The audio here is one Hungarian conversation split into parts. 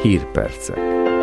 Hírpercek.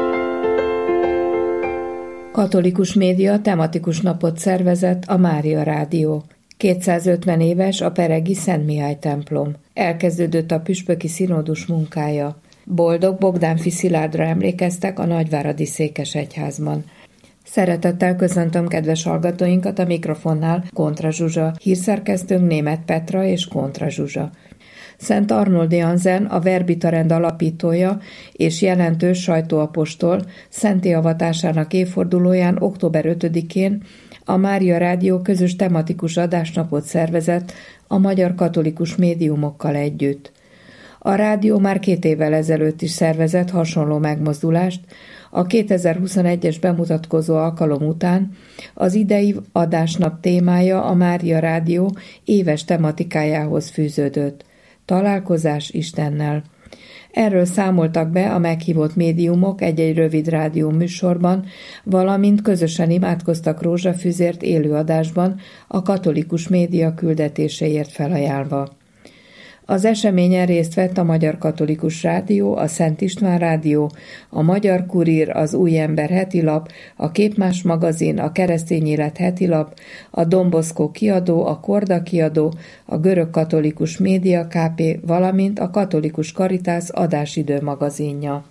Katolikus média tematikus napot szervezett a Mária Rádió. 250 éves a peregi Szent Mihály templom. Elkezdődött a püspöki színódus munkája. Boldog Bogdánfi Szilárdra emlékeztek a Nagyváradi Székesegyházban. Szeretettel köszöntöm kedves hallgatóinkat, a mikrofonnál Kontra Zsuzsa, hírszerkesztőnk Németh Petra és Kontra Zsuzsa. Szent Arnold Janzen, a Verbita rend alapítója és jelentős sajtóapostol szentté avatásának évfordulóján október 5-én a Mária Rádió közös tematikus adásnapot szervezett a magyar katolikus médiumokkal együtt. A rádió már 2 évvel ezelőtt is szervezett hasonló megmozdulást, a 2021-es bemutatkozó alkalom után az idei adásnap témája a Mária Rádió éves tematikájához fűződött. Találkozás Istennel. Erről számoltak be a meghívott médiumok egy-egy rövid rádió műsorban, valamint közösen imádkoztak rózsafűzért élőadásban a katolikus média küldetéséért felajánlva. Az eseményen részt vett a Magyar Katolikus Rádió, a Szent István Rádió, a Magyar Kurír, az Új Ember hetilap, a Képmás magazin, a Keresztény Élet hetilap, a Don Bosco kiadó, a Korda kiadó, a Görög Katolikus Média Kft., valamint a Katolikus Caritas adásidő magazinja.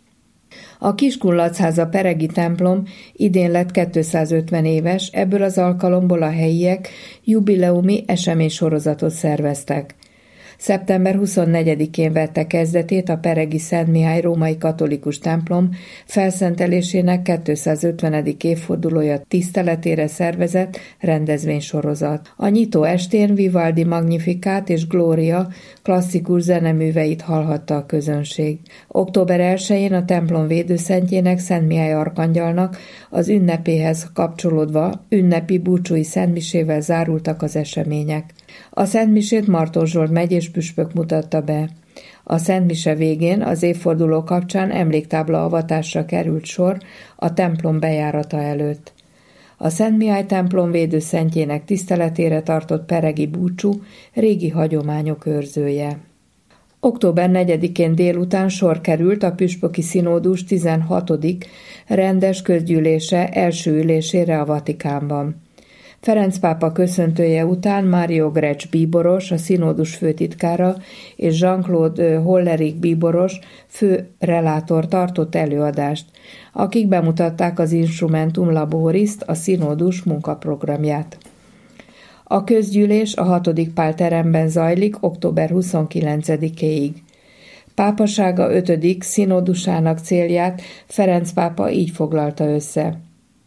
A Kiskunlachháza peregi templom idén lett 250 éves, ebből az alkalomból a helyiek jubileumi eseménysorozatot szerveztek. Szeptember 24-én vette kezdetét a peregi Szent Mihály római katolikus templom felszentelésének 250. évfordulója tiszteletére szervezett rendezvénysorozat. A nyitó estén Vivaldi Magnificat és Gloria klasszikus zeneműveit hallhatta a közönség. Október 1-én a templom védőszentjének, Szent Mihály arkangyalnak az ünnepéhez kapcsolódva ünnepi búcsúi szentmisével zárultak az események. A szentmisét Marton Zsolt megyés püspök mutatta be. A szentmise végén az évforduló kapcsán emléktábla avatásra került sor a templom bejárata előtt. A Szent Mihály templom védőszentjének tiszteletére tartott peregi búcsú régi hagyományok őrzője. Október 4-én délután sor került a püspöki színódus 16. rendes közgyűlése első ülésére a Vatikánban. Ferenc pápa köszöntője után Mário Grecs bíboros, a színódus főtitkára, és Jean-Claude Hollerich bíboros, főrelátor tartott előadást, akik bemutatták az Instrumentum Laboriszt, a színódus munkaprogramját. A közgyűlés a 6. Pál teremben zajlik október 29-éig. Pápasága 5. színódusának célját Ferenc pápa így foglalta össze.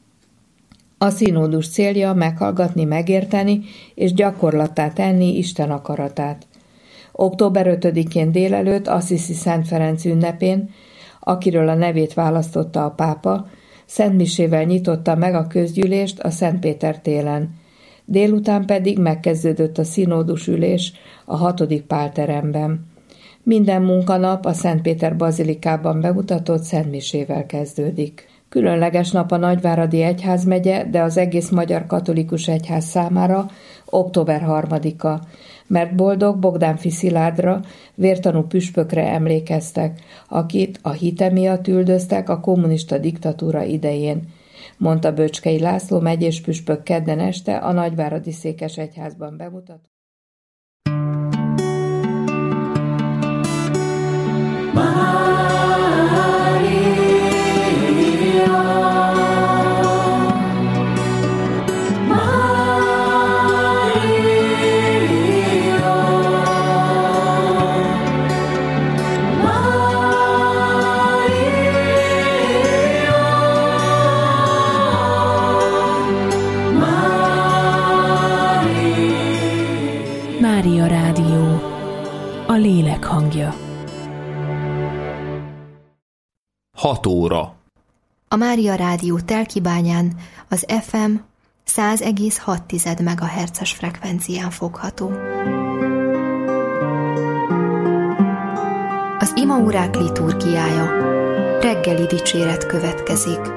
A színódus célja meghallgatni, megérteni és gyakorlattá tenni Isten akaratát. Október 5-én délelőtt Assisi Szent Ferenc ünnepén, akiről a nevét választotta a pápa, szentmisével nyitotta meg a közgyűlést a Szent Péter téren. Délután pedig megkezdődött a színódus ülés a 6. Pál teremben. Minden munkanap a Szent Péter bazilikában bemutatott szentmisével kezdődik. Különleges nap a Nagyváradi Egyházmegye, de az egész magyar katolikus egyház számára október 3-a, mert Boldog Bogdánfi Szilárdra, vértanú püspökre emlékeztek, akit a hite miatt üldöztek a kommunista diktatúra idején, mondta Böcskei László megyés püspök kedden este a Nagyváradi Székesegyházban bemutató. Mária Rádió, a lélek hangja. 6 óra. A Mária Rádió Telkibányán az FM 100,6 MHz-es frekvencián fogható. Az imaórák liturgiája. Reggeli dicséret következik.